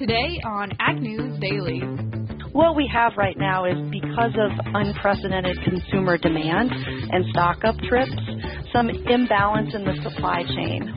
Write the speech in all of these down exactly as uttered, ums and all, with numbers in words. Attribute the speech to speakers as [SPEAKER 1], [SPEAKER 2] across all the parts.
[SPEAKER 1] Today on Ag News Daily.
[SPEAKER 2] What we have right now is, because of unprecedented consumer demand and stock-up trips, some imbalance in the supply chain.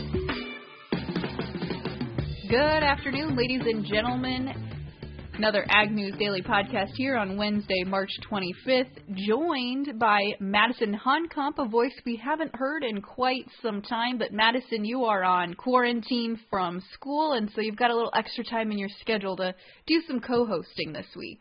[SPEAKER 1] Good afternoon, ladies and gentlemen. Another Ag News Daily podcast here on Wednesday, March twenty-fifth, joined by Madison Honkamp, a voice we haven't heard in quite some time. But Madison, you are on quarantine from school, and so you've got a little extra time in your schedule to do some co-hosting this week.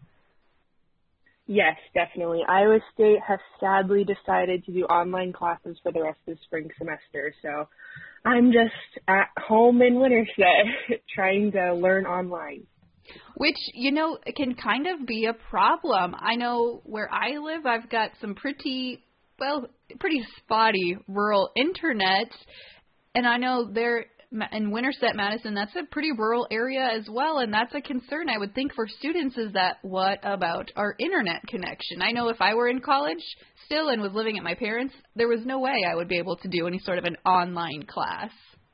[SPEAKER 3] Yes, definitely. Iowa State has sadly decided to do online classes for the rest of the spring semester, so I'm just at home in Winterset trying to learn online.
[SPEAKER 1] Which, you know, can kind of be a problem. I know where I live, I've got some pretty, well, pretty spotty rural internet. And I know there in Winterset, Madison, that's a pretty rural area as well. And that's a concern, I would think, for students is that what about our internet connection? I know if I were in college still and was living at my parents', there was no way I would be able to do any sort of an online class.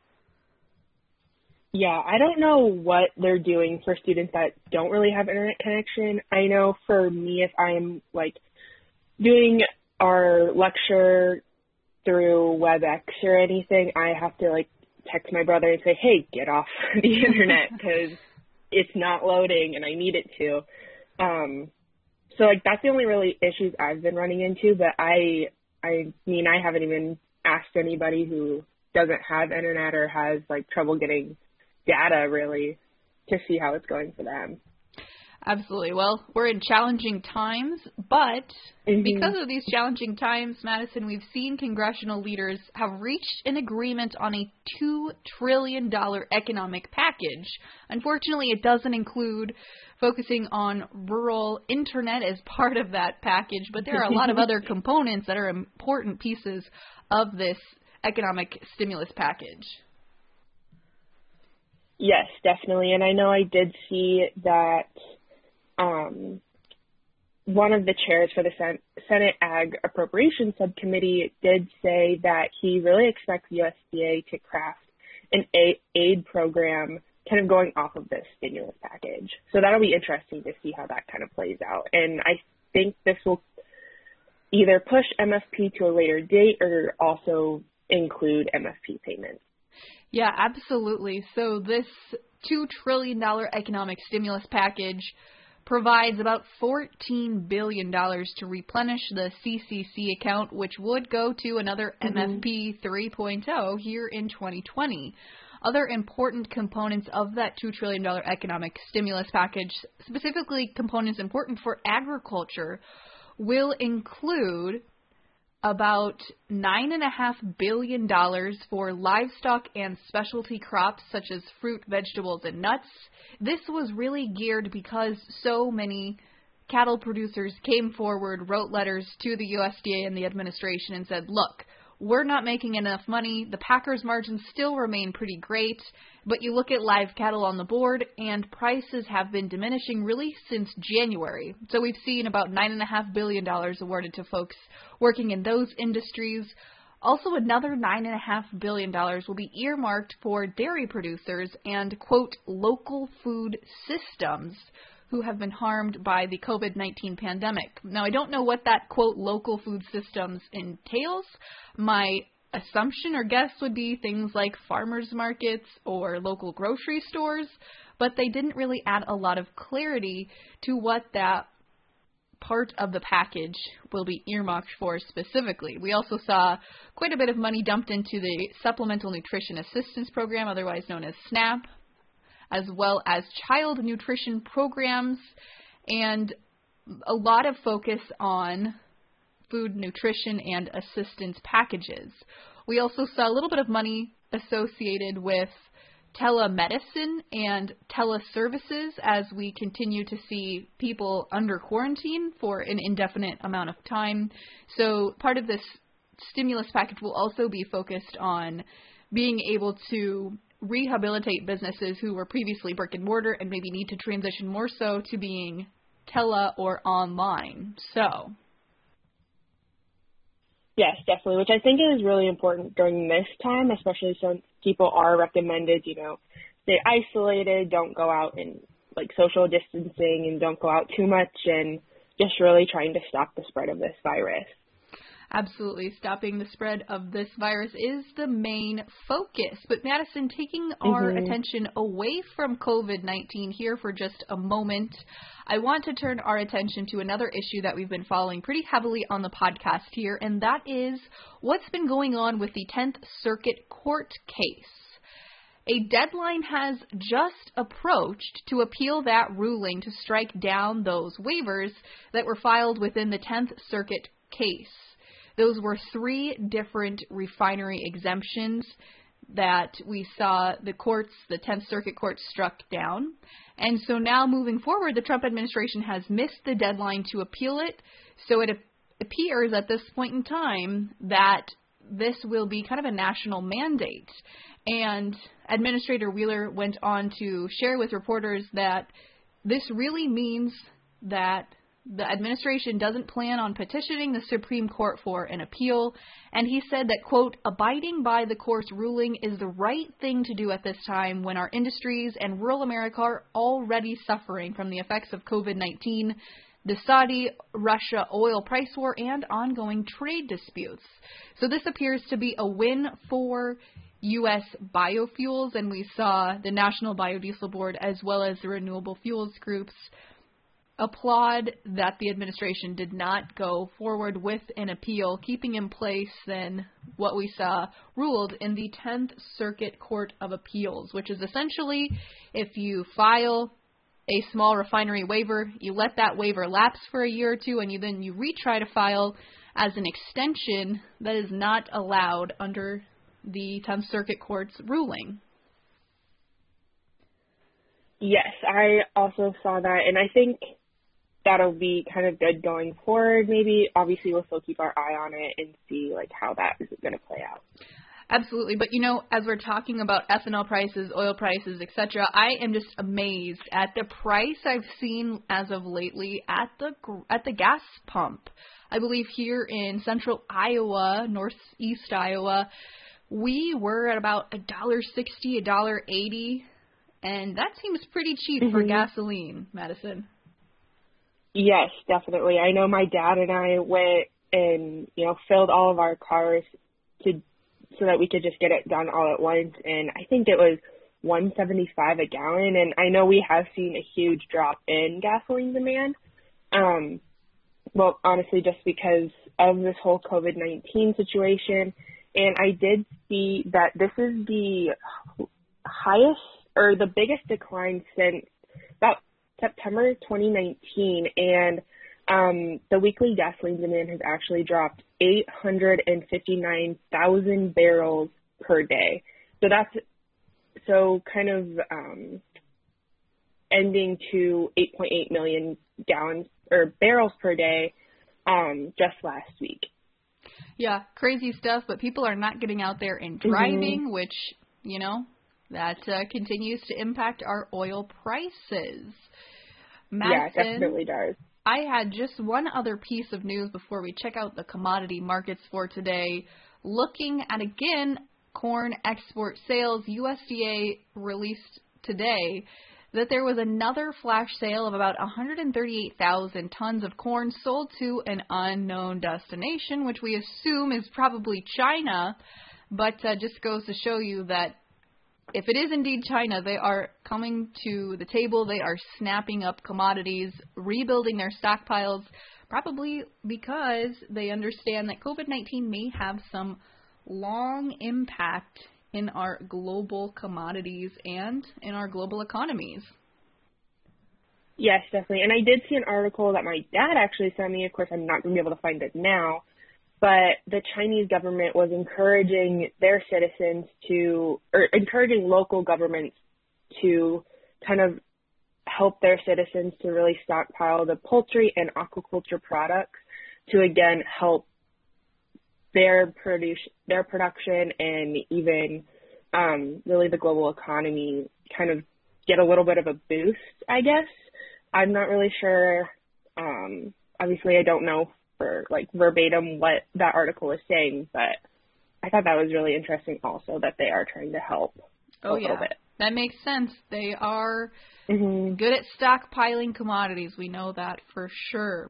[SPEAKER 3] Yeah, I don't know what they're doing for students that don't really have internet connection. I know for me, if I'm like doing our lecture through WebEx or anything, I have to like text my brother and say, hey, get off the internet because it's not loading and I need it to. Um, so like that's the only really issues I've been running into, but I, I mean, I haven't even asked anybody who doesn't have internet or has like trouble getting data really to see how it's going for them.
[SPEAKER 1] Absolutely. Well, we're in challenging times, but mm-hmm. because of these challenging times, Madison, we've seen congressional leaders have reached an agreement on a two trillion dollars economic package. Unfortunately, it doesn't include focusing on rural internet as part of that package, but there are a lot of other components that are important pieces of this economic stimulus package.
[SPEAKER 3] Yes, definitely. And I know I did see that um, one of the chairs for the Sen- Senate Ag Appropriations Subcommittee did say that he really expects U S D A to craft an a- aid program kind of going off of this stimulus package. So that'll be interesting to see how that kind of plays out. And I think this will either push M S P to a later date or also include M S P payments.
[SPEAKER 1] Yeah, absolutely. So this two trillion dollars economic stimulus package provides about fourteen billion dollars to replenish the C C C account, which would go to another mm-hmm. M S P three point oh here in twenty twenty. Other important components of that two trillion dollars economic stimulus package, specifically components important for agriculture, will include about nine point five billion dollars for livestock and specialty crops such as fruit, vegetables, and nuts. This was really geared because so many cattle producers came forward, wrote letters to the U S D A and the administration and said, look, we're not making enough money. The packers' margins still remain pretty great, but you look at live cattle on the board, and prices have been diminishing really since January. So we've seen about nine point five billion dollars awarded to folks working in those industries. Also, another nine point five billion dollars will be earmarked for dairy producers and, quote, local food systems who have been harmed by the COVID nineteen pandemic. Now, I don't know what that, quote, local food systems entails. My assumption or guess would be things like farmers markets or local grocery stores, but they didn't really add a lot of clarity to what that part of the package will be earmarked for specifically. We also saw quite a bit of money dumped into the Supplemental Nutrition Assistance Program, otherwise known as SNAP, as well as child nutrition programs, and a lot of focus on food nutrition and assistance packages. We also saw a little bit of money associated with telemedicine and teleservices as we continue to see people under quarantine for an indefinite amount of time. So part of this stimulus package will also be focused on being able to rehabilitate businesses who were previously brick and mortar and maybe need to transition more so to being tele or online. So
[SPEAKER 3] Yes, definitely, which I think is really important during this time, especially since people are recommended, you know, stay isolated, don't go out and like social distancing, and don't go out too much, and just really trying to stop the spread of this virus.
[SPEAKER 1] Absolutely. Stopping the spread of this virus is the main focus. But Madison, taking our
[SPEAKER 3] Mm-hmm.
[SPEAKER 1] attention away from COVID nineteen here for just a moment, I want to turn our attention to another issue that we've been following pretty heavily on the podcast here, and that is what's been going on with the tenth Circuit Court case. A deadline has just approached to appeal that ruling to strike down those waivers that were filed within the tenth Circuit case. Those were three different refinery exemptions that we saw the courts, the tenth Circuit Court, struck down. And so now moving forward, the Trump administration has missed the deadline to appeal it. So it appears at this point in time that this will be kind of a national mandate. And Administrator Wheeler went on to share with reporters that this really means that the administration doesn't plan on petitioning the Supreme Court for an appeal, and he said that, quote, abiding by the court's ruling is the right thing to do at this time when our industries and rural America are already suffering from the effects of COVID nineteen, the Saudi-Russia oil price war, and ongoing trade disputes. So this appears to be a win for U S biofuels, and we saw the National Biodiesel Board as well as the renewable fuels groups applaud that the administration did not go forward with an appeal, keeping in place then what we saw ruled in the tenth Circuit Court of Appeals, which is essentially if you file a small refinery waiver, you let that waiver lapse for a year or two, and you then you retry to file as an extension that is not allowed under the tenth Circuit Court's ruling.
[SPEAKER 3] Yes, I also saw that, and I think that'll be kind of good going forward. Maybe, obviously, we'll still keep our eye on it and see like how that is going to play out.
[SPEAKER 1] Absolutely. But, you know, as we're talking about ethanol prices, oil prices, et cetera, I am just amazed at the price I've seen as of lately at the at the gas pump. I believe here in central Iowa, northeast Iowa, we were at about one dollar sixty, one dollar eighty, and that seems pretty cheap mm-hmm. for gasoline, Madison.
[SPEAKER 3] Yes, definitely. I know my dad and I went and, you know, filled all of our cars to so that we could just get it done all at once, and I think it was one seventy-five a gallon, and I know we have seen a huge drop in gasoline demand. Um, well, honestly, just because of this whole COVID nineteen situation, and I did see that this is the highest or the biggest decline since about September twenty nineteen, and um, the weekly gasoline demand has actually dropped eight hundred fifty-nine thousand barrels per day. So that's so kind of um, ending to eight point eight million gallons or barrels per day um, just last week.
[SPEAKER 1] Yeah, crazy stuff, but people are not getting out there and driving, mm-hmm. which, you know, that uh, continues to impact our oil prices. Madison,
[SPEAKER 3] yeah, it definitely does.
[SPEAKER 1] I had just one other piece of news before we check out the commodity markets for today. Looking at, again, corn export sales, U S D A released today that there was another flash sale of about one hundred thirty-eight thousand tons of corn sold to an unknown destination, which we assume is probably China, but uh, just goes to show you that if it is indeed China, they are coming to the table. They are snapping up commodities, rebuilding their stockpiles, probably because they understand that COVID nineteen may have some long impact in our global commodities and in our global economies.
[SPEAKER 3] Yes, definitely. And I did see an article that my dad actually sent me. Of course, I'm not going to be able to find it now. But the Chinese government was encouraging their citizens to, or encouraging local governments to kind of help their citizens to really stockpile the poultry and aquaculture products to, again, help their produce, their production and even um, really the global economy kind of get a little bit of a boost, I guess. I'm not really sure. Um, obviously, I don't know for like verbatim what that article is saying, but I thought that was really interesting also that they are trying to help
[SPEAKER 1] oh,
[SPEAKER 3] a
[SPEAKER 1] yeah.
[SPEAKER 3] little bit.
[SPEAKER 1] That makes sense. They are
[SPEAKER 3] Mm-hmm.
[SPEAKER 1] good at stockpiling commodities. We know that for sure.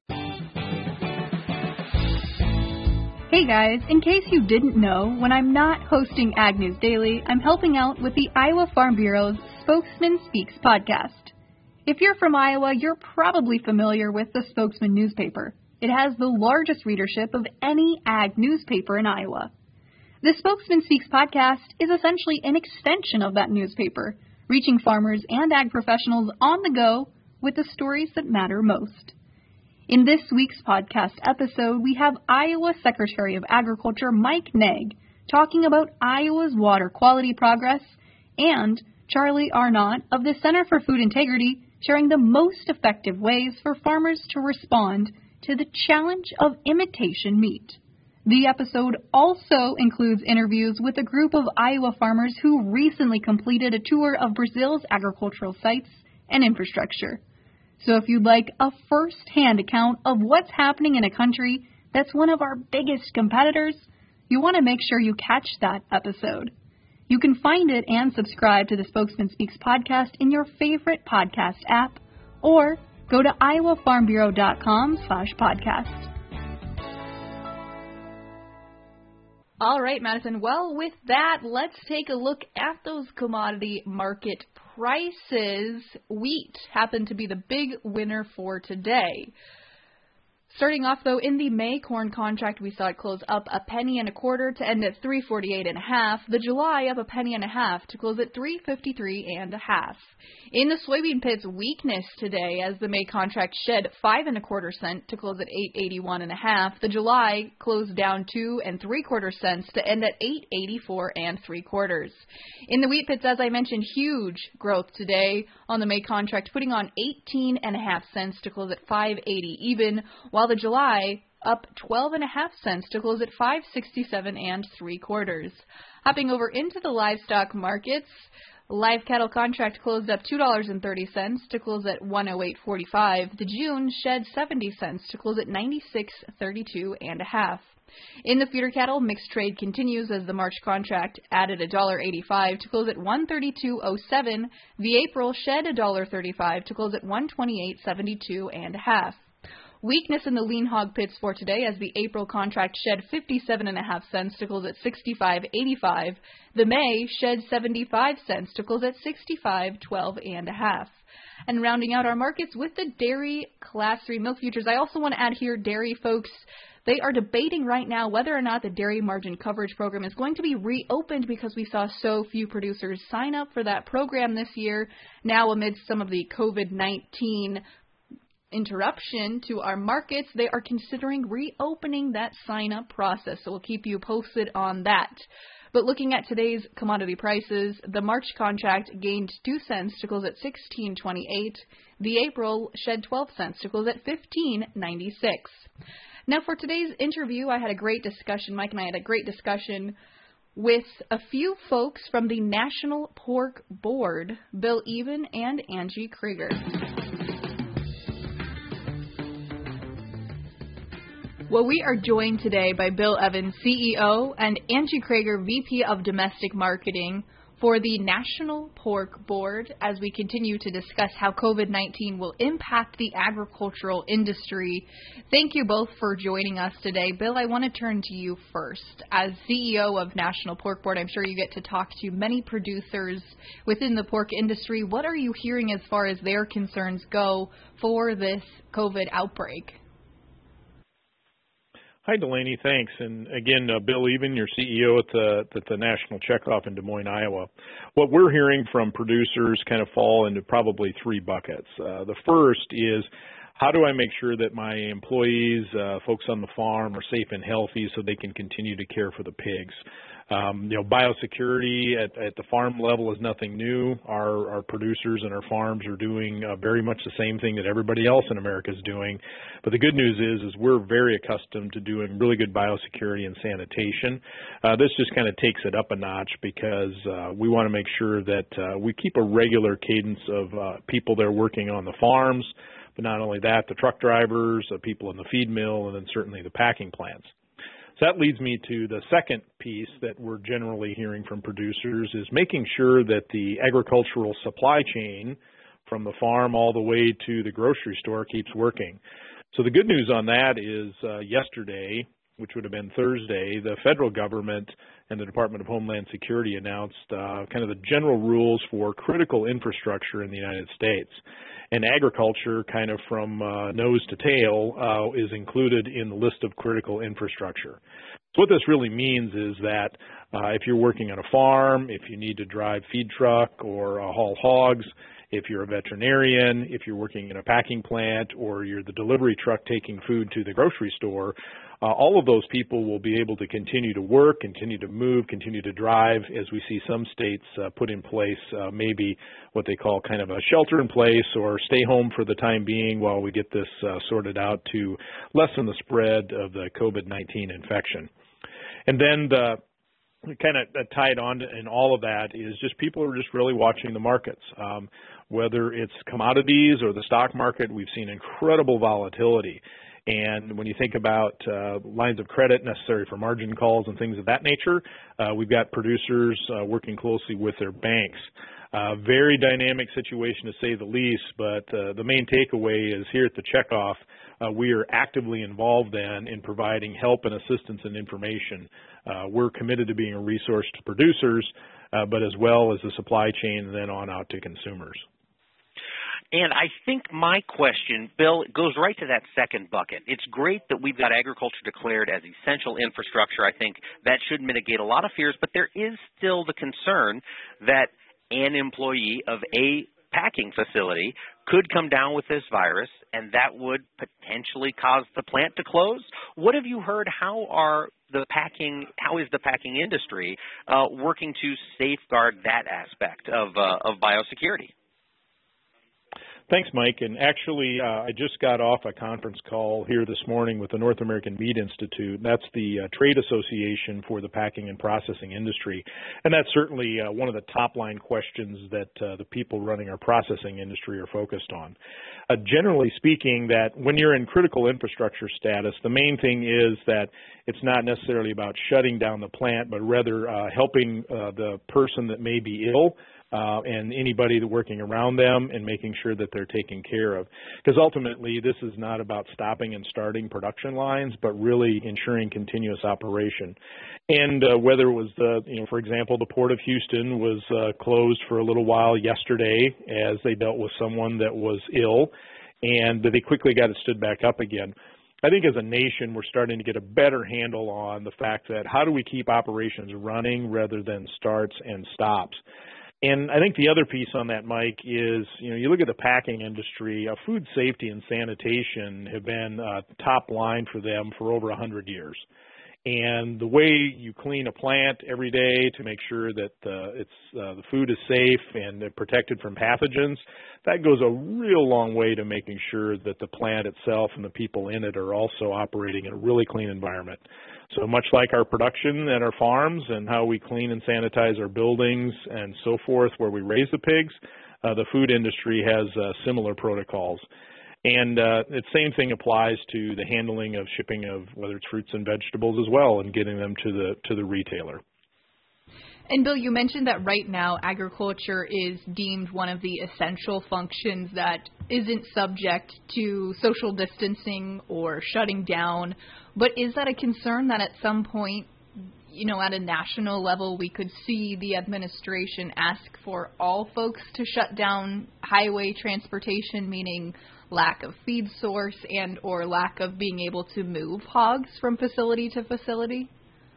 [SPEAKER 1] Hey guys, in case you didn't know, when I'm not hosting Ag News Daily, I'm helping out with the Iowa Farm Bureau's Spokesman Speaks podcast. If you're from Iowa, you're probably familiar with the Spokesman newspaper. It has the largest readership of any ag newspaper in Iowa. The Spokesman Speaks podcast is essentially an extension of that newspaper, reaching farmers and ag professionals on the go with the stories that matter most. In this week's podcast episode, we have Iowa Secretary of Agriculture Mike Naig talking about Iowa's water quality progress, and Charlie Arnott of the Center for Food Integrity sharing the most effective ways for farmers to respond to the challenge of imitation meat. The episode also includes interviews with a group of Iowa farmers who recently completed a tour of Brazil's agricultural sites and infrastructure. So if you'd like a first-hand account of what's happening in a country that's one of our biggest competitors, you want to make sure you catch that episode. You can find it and subscribe to the Spokesman Speaks podcast in your favorite podcast app, or go to iowa farm bureau dot com slash podcast. All right, Madison. Well, with that, let's take a look at those commodity market prices. Wheat happened to be the big winner for today. Starting off, though, in the May corn contract, we saw it close up a penny and a quarter to end at three forty-eight and a half. The July up a penny and a half to close at three fifty-three and a half. In the soybean pits, weakness today as the May contract shed five and a quarter cent to close at eight eighty-one and a half. The July closed down two and three quarter cents to end at eight eighty-four and three quarters. In the wheat pits, as I mentioned, huge growth today on the May contract, putting on eighteen and a half cents to close at five eighty even, while the July up twelve and a half cents to close at five sixty-seven and three quarters. Hopping over into the livestock markets, live cattle contract closed up two dollars and thirty cents to close at one oh eight forty-five. The June shed seventy cents to close at ninety-six thirty-two and a half. In the feeder cattle, mixed trade continues as the March contract added one dollar eighty-five to close at one thirty-two oh seven. The April shed one dollar thirty-five to close at one twenty-eight seventy-two and a half. Weakness in the lean hog pits for today as the April contract shed fifty-seven and a half cents to close at sixty-five eighty-five. The May shed seventy-five cents to close at sixty-five twelve and a half. And rounding out our markets with the dairy class three milk futures, I also want to add here, dairy folks, they are debating right now whether or not the dairy margin coverage program is going to be reopened because we saw so few producers sign up for that program this year. Now, amidst some of the COVID nineteen interruption to our markets, they are considering reopening that sign-up process. So we'll keep you posted on that. But looking at today's commodity prices, the March contract gained two cents to close at sixteen twenty-eight. The April shed twelve cents to close at fifteen ninety-six. Now for today's interview, I had a great discussion. Mike and I had a great discussion with a few folks from the National Pork Board, Bill Even and Angie Krieger. Well, we are joined today by Bill Evans, C E O, and Angie Krieger, V P of Domestic Marketing for the National Pork Board, as we continue to discuss how COVID nineteen will impact the agricultural industry. Thank you both for joining us today. Bill, I want to turn to you first. As C E O of National Pork Board, I'm sure you get to talk to many producers within the pork industry. What are you hearing as far as their concerns go for this COVID outbreak?
[SPEAKER 4] Hi, Delaney. Thanks. And again, uh, Bill Even, your C E O at the, at the National Checkoff in Des Moines, Iowa. What we're hearing from producers kind of fall into probably three buckets. Uh, the first is, how do I make sure that my employees, uh, folks on the farm, are safe and healthy so they can continue to care for the pigs? Um, you know, biosecurity at, at the farm level is nothing new. Our, our producers and our farms are doing uh, very much the same thing that everybody else in America is doing. But the good news is, is we're very accustomed to doing really good biosecurity and sanitation. Uh, this just kind of takes it up a notch because uh, we want to make sure that uh, we keep a regular cadence of uh, people that are working on the farms. But not only that, the truck drivers, the people in the feed mill, and then certainly the packing plants. So that leads me to the second piece that we're generally hearing from producers is making sure that the agricultural supply chain from the farm all the way to the grocery store keeps working. So the good news on that is uh, yesterday, which would have been Thursday, the federal government and the Department of Homeland Security announced uh, kind of the general rules for critical infrastructure in the United States. And agriculture, kind of from uh, nose to tail, uh, is included in the list of critical infrastructure. So what this really means is that uh, if you're working on a farm, if you need to drive feed truck or uh, haul hogs, if you're a veterinarian, if you're working in a packing plant, or you're the delivery truck taking food to the grocery store, uh, all of those people will be able to continue to work, continue to move, continue to drive, as we see some states uh, put in place uh, maybe what they call kind of a shelter in place or stay home for the time being while we get this uh, sorted out to lessen the spread of the COVID nineteen infection. And then the kind of tied on in all of that is just people are just really watching the markets. Um, whether it's commodities or the stock market, we've seen incredible volatility. And when you think about uh, lines of credit necessary for margin calls and things of that nature, uh, we've got producers uh, working closely with their banks. Uh, very dynamic situation to say the least, but uh, the main takeaway is here at the Checkoff, uh, we are actively involved then in providing help and assistance and information. Uh, we're committed to being a resource to producers, uh, but as well as the supply chain and then on out to consumers.
[SPEAKER 5] And I think my question, Bill, goes right to that second bucket. It's great that we've got agriculture declared as essential infrastructure. I think that should mitigate a lot of fears, but there is still the concern that an employee of a packing facility could come down with this virus, and that would potentially cause the plant to close. What have you heard? How are the packing, how is the packing industry uh, working to safeguard that aspect of, uh, of biosecurity?
[SPEAKER 4] Thanks, Mike. And actually, uh, I just got off a conference call here this morning with the North American Meat Institute. That's the uh, trade association for the packing and processing industry. And that's certainly uh, one of the top-line questions that uh, the people running our processing industry are focused on. Uh, generally speaking, that when you're in critical infrastructure status, the main thing is that it's not necessarily about shutting down the plant, but rather uh, helping uh, the person that may be ill Uh, and anybody that working around them and making sure that they're taken care of. Because ultimately, this is not about stopping and starting production lines, but really ensuring continuous operation. And uh, whether it was the, you know, for example, the Port of Houston was uh, closed for a little while yesterday as they dealt with someone that was ill, and they quickly got it stood back up again. I think as a nation, we're starting to get a better handle on the fact that how do we keep operations running rather than starts and stops. And I think the other piece on that, Mike, is, you know, you look at the packing industry, uh, food safety and sanitation have been uh, top line for them for over one hundred years. And the way you clean a plant every day to make sure that uh, it's, uh, the food is safe and protected from pathogens, that goes a real long way to making sure that the plant itself and the people in it are also operating in a really clean environment. So much like our production at our farms and how we clean and sanitize our buildings and so forth where we raise the pigs, uh, the food industry has uh, similar protocols. And uh, the same thing applies to the handling of shipping of whether it's fruits and vegetables as well and getting them to the to the retailer.
[SPEAKER 1] And Bill, you mentioned that right now agriculture is deemed one of the essential functions that isn't subject to social distancing or shutting down. But is that a concern that at some point, you know, at a national level, we could see the administration ask for all folks to shut down highway transportation, meaning lack of feed source and or lack of being able to move hogs from facility to facility?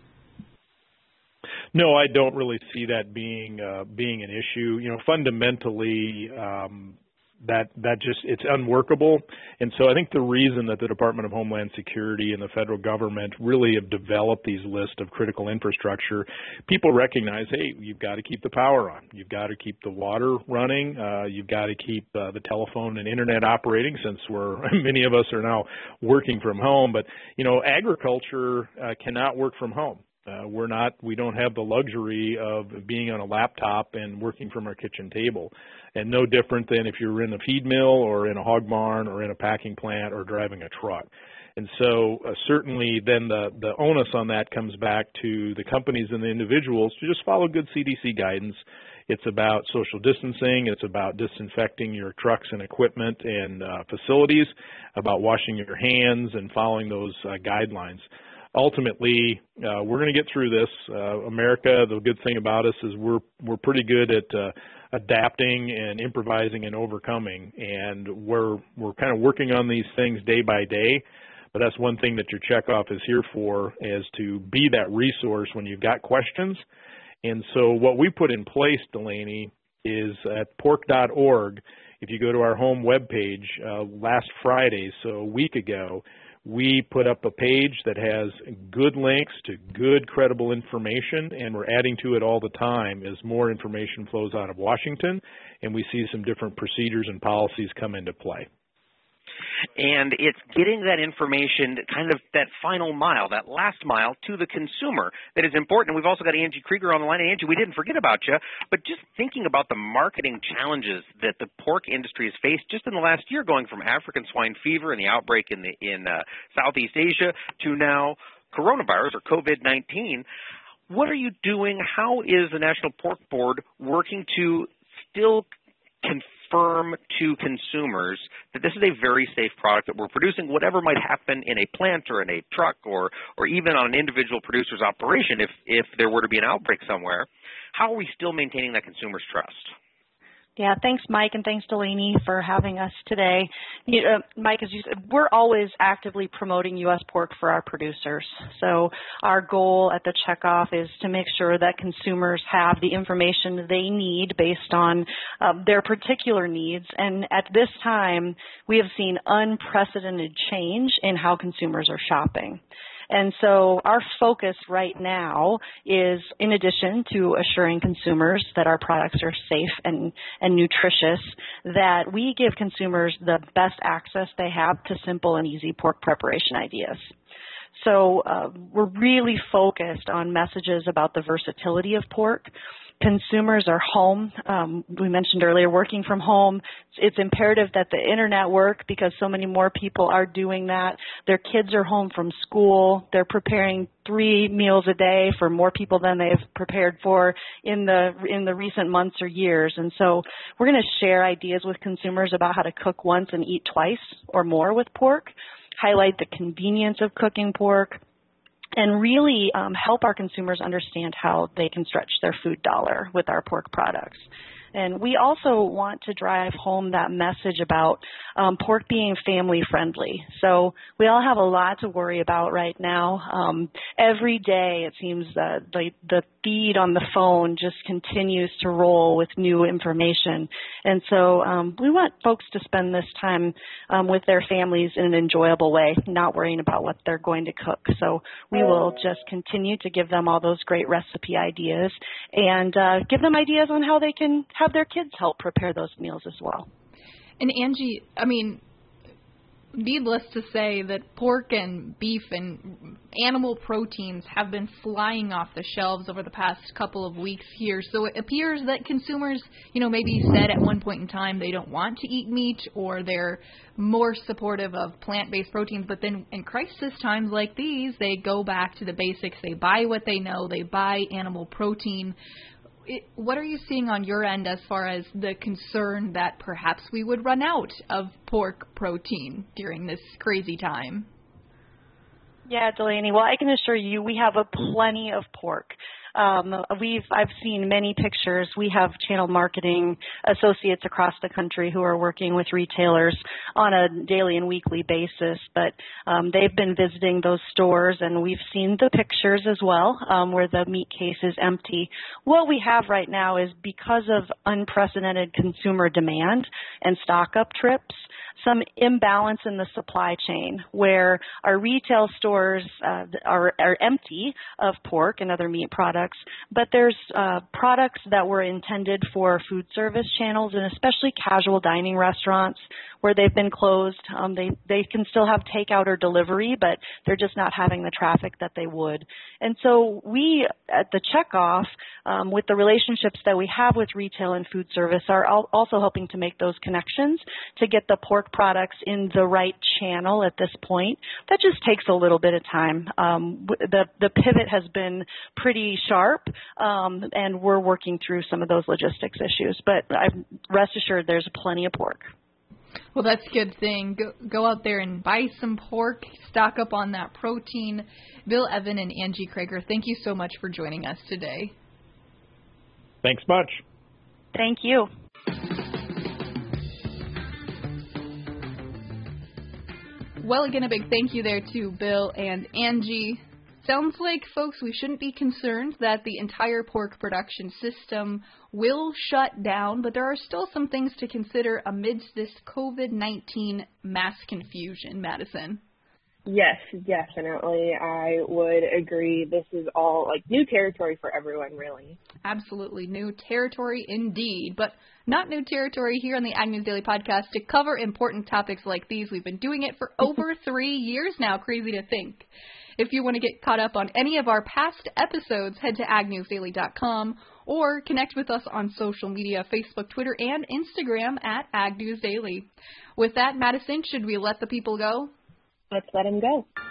[SPEAKER 4] No, I don't really see that being uh, being an issue. You know, fundamentally, um, that that just it's unworkable. And so I think the reason that the Department of Homeland Security and the federal government really have developed these lists of critical infrastructure, people recognize, hey, you've got to keep the power on, you've got to keep the water running, uh, you've got to keep uh, the telephone and internet operating, since we're many of us are now working from home. But you know, agriculture uh, cannot work from home. Uh, we're not, we don't have the luxury of being on a laptop and working from our kitchen table. And no different than if you're in a feed mill or in a hog barn or in a packing plant or driving a truck. And so uh, certainly then the, the onus on that comes back to the companies and the individuals to just follow good C D C guidance. It's about social distancing. It's about disinfecting your trucks and equipment and uh, facilities, about washing your hands and following those uh, guidelines. Ultimately, uh, we're going to get through this. Uh, America, the good thing about us is we're we're pretty good at uh, adapting and improvising and overcoming, and we're we're kind of working on these things day by day. But that's one thing that your checkoff is here for, is to be that resource when you've got questions. And so what we put in place, Delaney, is at pork dot org. If you go to our home webpage uh, last Friday, so a week ago, we put up a page that has good links to good, credible information, and we're adding to it all the time as more information flows out of Washington, and we see some different procedures and policies come into play.
[SPEAKER 5] And it's getting that information, kind of that final mile, that last mile to the consumer that is important. And we've also got Angie Krieger on the line. And Angie, we didn't forget about you, but just thinking about the marketing challenges that the pork industry has faced just in the last year, going from African swine fever and the outbreak in, the, in uh, Southeast Asia to now coronavirus or COVID nineteen. What are you doing? How is the National Pork Board working to still confirm to consumers that this is a very safe product that we're producing, whatever might happen in a plant or in a truck or or even on an individual producer's operation if, if there were to be an outbreak somewhere? How are we still maintaining that consumer's trust?
[SPEAKER 2] Yeah, thanks, Mike, and thanks, Delaney, for having us today. You, uh, Mike, as you said, we're always actively promoting U S pork for our producers. So our goal at the checkoff is to make sure that consumers have the information they need based on uh, their particular needs. And at this time, we have seen unprecedented change in how consumers are shopping. And so our focus right now is, in addition to assuring consumers that our products are safe and, and nutritious, that we give consumers the best access they have to simple and easy pork preparation ideas. So uh, we're really focused on messages about the versatility of pork. Consumers are home. Um, we mentioned earlier, working from home. It's imperative that the internet work because so many more people are doing that. Their kids are home from school. They're preparing three meals a day for more people than they've prepared for in the in the recent months or years. And so we're going to share ideas with consumers about how to cook once and eat twice or more with pork, highlight the convenience of cooking pork, and really um, help our consumers understand how they can stretch their food dollar with our pork products. And we also want to drive home that message about um, pork being family friendly. So we all have a lot to worry about right now. Um, every day it seems that the, the feed on the phone just continues to roll with new information. And so um, we want folks to spend this time um, with their families in an enjoyable way, not worrying about what they're going to cook. So we will just continue to give them all those great recipe ideas and uh, give them ideas on how they can have their kids help prepare those meals as well.
[SPEAKER 1] And Angie, I mean, needless to say that pork and beef and animal proteins have been flying off the shelves over the past couple of weeks here. So it appears that consumers, you know, maybe said at one point in time they don't want to eat meat or they're more supportive of plant-based proteins. But then in crisis times like these, they go back to the basics. They buy what they know. They buy animal protein. It, what are you seeing on your end as far as the concern that perhaps we would run out of pork protein during this crazy time?
[SPEAKER 2] Yeah, Delaney, well, I can assure you we have a plenty of pork. Um, we've I've seen many pictures. We have channel marketing associates across the country who are working with retailers on a daily and weekly basis, but um, they've been visiting those stores, and we've seen the pictures as well um, where the meat case is empty. What we have right now is, because of unprecedented consumer demand and stock-up trips, some imbalance in the supply chain where our retail stores uh, are, are empty of pork and other meat products, products, but there's uh, products that were intended for food service channels and especially casual dining restaurants where they've been closed. Um, they, they can still have takeout or delivery, but they're just not having the traffic that they would. And so we at the Checkoff, um, with the relationships that we have with retail and food service, are al- also helping to make those connections to get the pork products in the right channel at this point. That just takes a little bit of time. Um, the, the pivot has been pretty sharp, um, and we're working through some of those logistics issues. But I'm, rest assured there's plenty of pork.
[SPEAKER 1] Well, that's a good thing. Go, go out there and buy some pork, stock up on that protein. Bill Evan and Angie Krager, thank you so much for joining us today.
[SPEAKER 4] Thanks much.
[SPEAKER 2] Thank you.
[SPEAKER 1] Well, again, a big thank you there to Bill and Angie. Sounds like, folks, we shouldn't be concerned that the entire pork production system will shut down, but there are still some things to consider amidst this COVID nineteen mass confusion, Madison.
[SPEAKER 3] Yes, definitely. I would agree. This is all like new territory for everyone, really.
[SPEAKER 1] Absolutely new territory indeed, but not new territory here on the Ag News Daily Podcast to cover important topics like these. We've been doing it for over three years now. Crazy to think. If you want to get caught up on any of our past episodes, head to ag news daily dot com or connect with us on social media, Facebook, Twitter, and Instagram at Ag News Daily. With that, Madison, should we let the people go?
[SPEAKER 3] Let's let them go.